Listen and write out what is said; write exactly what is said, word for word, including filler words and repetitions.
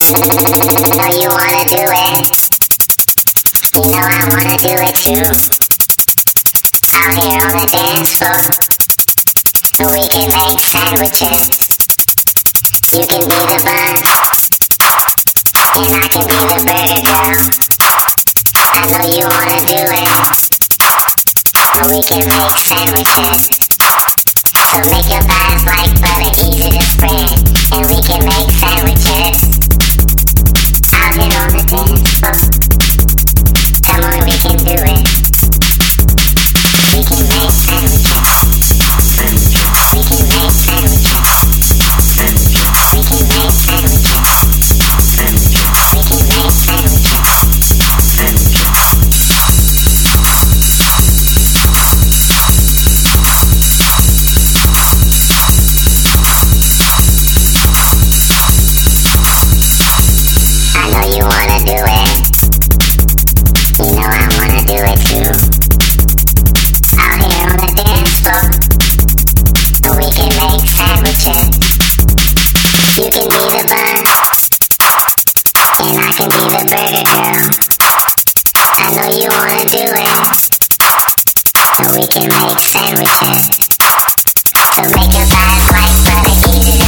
Know you wanna do it. You know I wanna do it too. Out here on the dance floor, we can make sandwiches. You can be the bun, and I can be the burger girl. I know you wanna do it. We can make sandwiches. So make your thighs like butter, easy to spread, and we can make sandwiches. Out here on the dance floor, come on, we can do it. We can make sandwiches. We can make sandwiches. We can make sandwiches. We can make I know you wanna do it. You know I wanna do it too. Out here on the dance floor, we can make sandwiches. You can be the bun, and I can be the burger girl. I know you wanna do it, and we can make sandwiches. So make your thighs like butter, easy